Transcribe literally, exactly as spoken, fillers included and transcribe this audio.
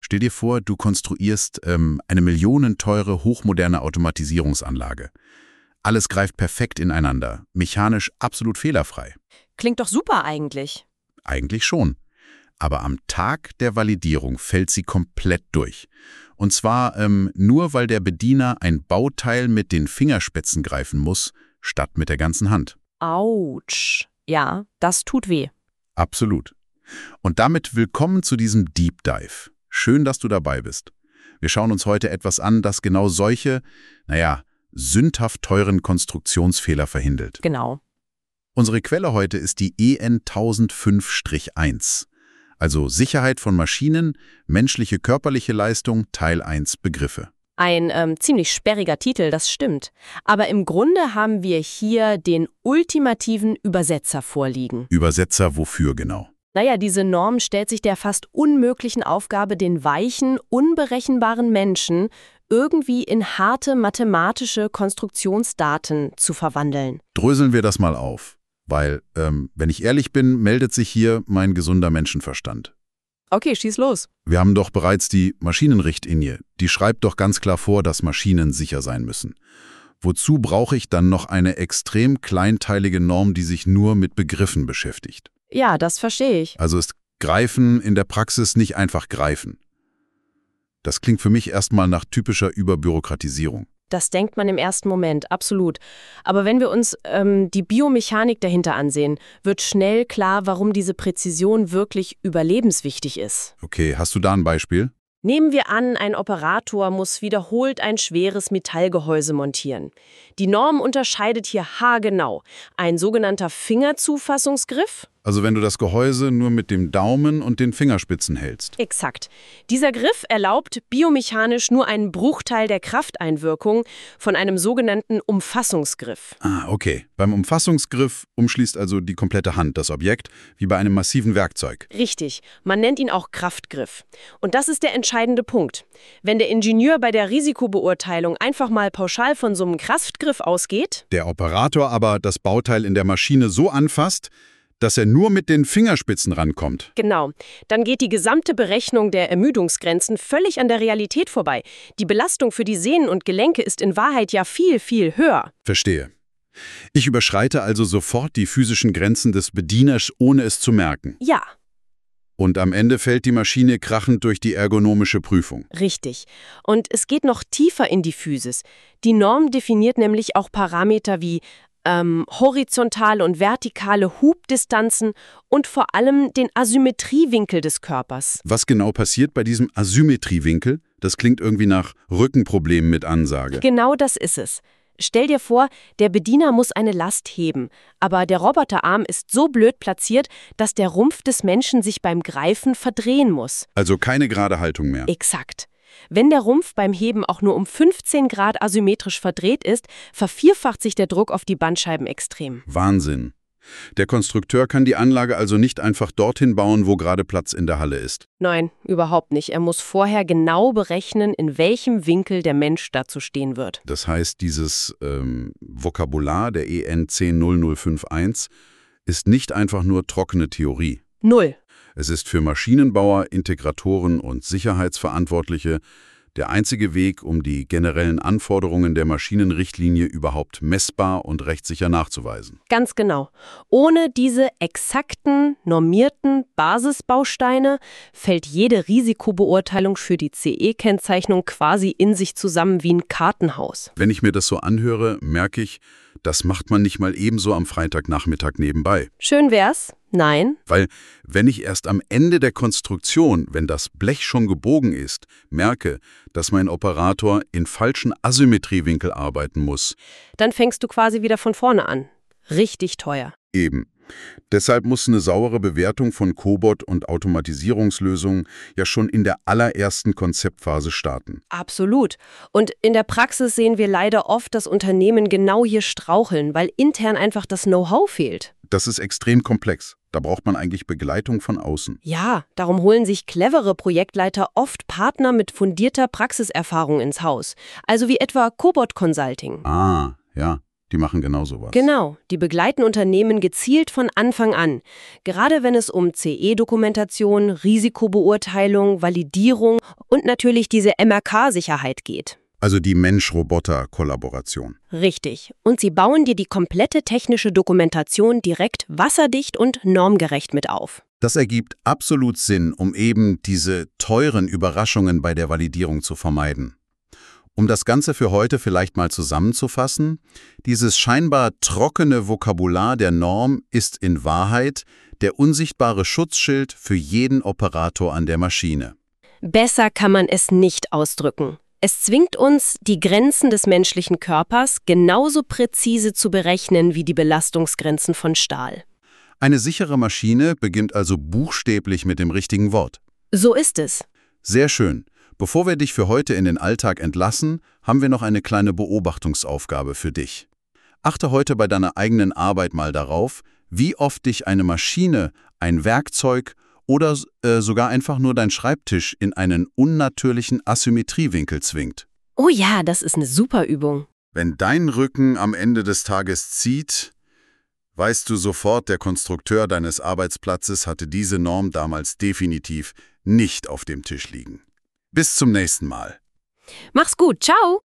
Stell dir vor, du konstruierst ähm, eine millionenteure, hochmoderne Automatisierungsanlage. Alles greift perfekt ineinander, mechanisch absolut fehlerfrei. Klingt doch super eigentlich. Eigentlich schon. Aber am Tag der Validierung fällt sie komplett durch. Und zwar ähm, nur, weil der Bediener ein Bauteil mit den Fingerspitzen greifen muss, statt mit der ganzen Hand. Autsch. Ja, das tut weh. Absolut. Und damit willkommen zu diesem Deep Dive. Schön, dass du dabei bist. Wir schauen uns heute etwas an, das genau solche, naja, sündhaft teuren Konstruktionsfehler verhindert. Genau. Unsere Quelle heute ist die E N tausendfünf eins, also Sicherheit von Maschinen, menschliche körperliche Leistung, Teil eins Begriffe. Ein ähm, ziemlich sperriger Titel, das stimmt. Aber im Grunde haben wir hier den ultimativen Übersetzer vorliegen. Übersetzer wofür genau? Naja, diese Norm stellt sich der fast unmöglichen Aufgabe, den weichen, unberechenbaren Menschen irgendwie in harte mathematische Konstruktionsdaten zu verwandeln. Dröseln wir das mal auf, weil, ähm, wenn ich ehrlich bin, meldet sich hier mein gesunder Menschenverstand. Okay, schieß los. Wir haben doch bereits die Maschinenrichtlinie. Die schreibt doch ganz klar vor, dass Maschinen sicher sein müssen. Wozu brauche ich dann noch eine extrem kleinteilige Norm, die sich nur mit Begriffen beschäftigt? Ja, das verstehe ich. Also ist Greifen in der Praxis nicht einfach Greifen. Das klingt für mich erstmal nach typischer Überbürokratisierung. Das denkt man im ersten Moment, absolut. Aber wenn wir uns ähm, die Biomechanik dahinter ansehen, wird schnell klar, warum diese Präzision wirklich überlebenswichtig ist. Okay, hast du da ein Beispiel? Nehmen wir an, ein Operator muss wiederholt ein schweres Metallgehäuse montieren. Die Norm unterscheidet hier haargenau. Ein sogenannter Fingerzufassungsgriff. Also wenn du das Gehäuse nur mit dem Daumen und den Fingerspitzen hältst. Exakt. Dieser Griff erlaubt biomechanisch nur einen Bruchteil der Krafteinwirkung von einem sogenannten Umfassungsgriff. Ah, okay. Beim Umfassungsgriff umschließt also die komplette Hand das Objekt, wie bei einem massiven Werkzeug. Richtig. Man nennt ihn auch Kraftgriff. Und das ist der entscheidende Punkt. Wenn der Ingenieur bei der Risikobeurteilung einfach mal pauschal von so einem Kraftgriff ausgeht, der Operator aber das Bauteil in der Maschine so anfasst, dass er nur mit den Fingerspitzen rankommt. Genau. Dann geht die gesamte Berechnung der Ermüdungsgrenzen völlig an der Realität vorbei. Die Belastung für die Sehnen und Gelenke ist in Wahrheit ja viel, viel höher. Verstehe. Ich überschreite also sofort die physischen Grenzen des Bedieners, ohne es zu merken. Ja. Und am Ende fällt die Maschine krachend durch die ergonomische Prüfung. Richtig. Und es geht noch tiefer in die Physis. Die Norm definiert nämlich auch Parameter wie Ähm, horizontale und vertikale Hubdistanzen und vor allem den Asymmetriewinkel des Körpers. Was genau passiert bei diesem Asymmetriewinkel? Das klingt irgendwie nach Rückenproblemen mit Ansage. Genau das ist es. Stell dir vor, der Bediener muss eine Last heben, aber der Roboterarm ist so blöd platziert, dass der Rumpf des Menschen sich beim Greifen verdrehen muss. Also keine gerade Haltung mehr. Exakt. Wenn der Rumpf beim Heben auch nur um fünfzehn Grad asymmetrisch verdreht ist, vervierfacht sich der Druck auf die Bandscheiben extrem. Wahnsinn. Der Konstrukteur kann die Anlage also nicht einfach dorthin bauen, wo gerade Platz in der Halle ist. Nein, überhaupt nicht. Er muss vorher genau berechnen, in welchem Winkel der Mensch dazu stehen wird. Das heißt, dieses ähm, Vokabular der E N zehn null null fünf eins ist nicht einfach nur trockene Theorie. Null. Es ist für Maschinenbauer, Integratoren und Sicherheitsverantwortliche der einzige Weg, um die generellen Anforderungen der Maschinenrichtlinie überhaupt messbar und rechtssicher nachzuweisen. Ganz genau. Ohne diese exakten, normierten Basisbausteine fällt jede Risikobeurteilung für die C E-Kennzeichnung quasi in sich zusammen wie ein Kartenhaus. Wenn ich mir das so anhöre, merke ich, das macht man nicht mal ebenso am Freitagnachmittag nebenbei. Schön wär's. Nein. Weil, wenn ich erst am Ende der Konstruktion, wenn das Blech schon gebogen ist, merke, dass mein Operator in falschen Asymmetriewinkel arbeiten muss. Dann fängst du quasi wieder von vorne an. Richtig teuer. Eben. Deshalb muss eine saubere Bewertung von Cobot und Automatisierungslösungen ja schon in der allerersten Konzeptphase starten. Absolut. Und in der Praxis sehen wir leider oft, dass Unternehmen genau hier straucheln, weil intern einfach das Know-how fehlt. Das ist extrem komplex. Da braucht man eigentlich Begleitung von außen. Ja, darum holen sich clevere Projektleiter oft Partner mit fundierter Praxiserfahrung ins Haus. Also wie etwa Cobot Consulting. Ah, ja. Die machen genau sowas. Genau, die begleiten Unternehmen gezielt von Anfang an. Gerade wenn es um C E-Dokumentation, Risikobeurteilung, Validierung und natürlich diese M R K-Sicherheit geht. Also die Mensch-Roboter-Kollaboration. Richtig. Und sie bauen dir die komplette technische Dokumentation direkt wasserdicht und normgerecht mit auf. Das ergibt absolut Sinn, um eben diese teuren Überraschungen bei der Validierung zu vermeiden. Um das Ganze für heute vielleicht mal zusammenzufassen, dieses scheinbar trockene Vokabular der Norm ist in Wahrheit der unsichtbare Schutzschild für jeden Operator an der Maschine. Besser kann man es nicht ausdrücken. Es zwingt uns, die Grenzen des menschlichen Körpers genauso präzise zu berechnen wie die Belastungsgrenzen von Stahl. Eine sichere Maschine beginnt also buchstäblich mit dem richtigen Wort. So ist es. Sehr schön. Bevor wir dich für heute in den Alltag entlassen, haben wir noch eine kleine Beobachtungsaufgabe für dich. Achte heute bei deiner eigenen Arbeit mal darauf, wie oft dich eine Maschine, ein Werkzeug oder äh, sogar einfach nur dein Schreibtisch in einen unnatürlichen Asymmetriewinkel zwingt. Oh ja, das ist eine super Übung. Wenn dein Rücken am Ende des Tages zieht, weißt du sofort, der Konstrukteur deines Arbeitsplatzes hatte diese Norm damals definitiv nicht auf dem Tisch liegen. Bis zum nächsten Mal. Mach's gut, ciao!